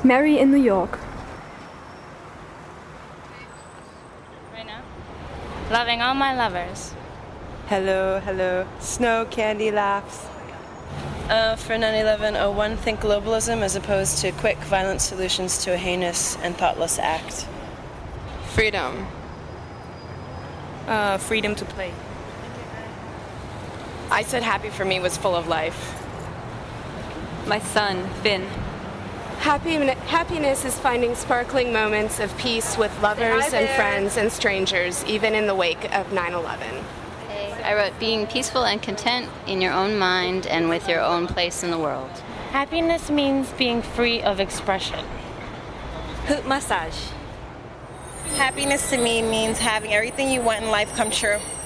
Mary in New York. Right now? Loving all my lovers. Hello, hello. Snow, candy, laughs. For 9/11/01, think globalism as opposed to quick, violent solutions to a heinous and thoughtless act. Freedom. Freedom to play. I said happy for me was full of life. My son, Finn. Happiness is finding sparkling moments of peace with lovers and friends and strangers, even in the wake of 9/11. I wrote being peaceful and content in your own mind and with your own place in the world. Happiness means being free of expression. Hoot massage. Happiness to me means having everything you want in life come true.